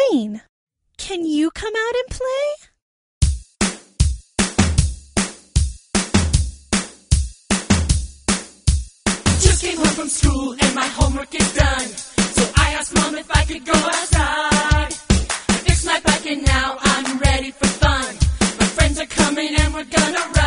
rain. Can you come out and play? Just came home from school and my homework is done. So I asked Mom if I could go outside. I fixed my bike and now I'm ready for fun. My friends are coming and we're gonna ride.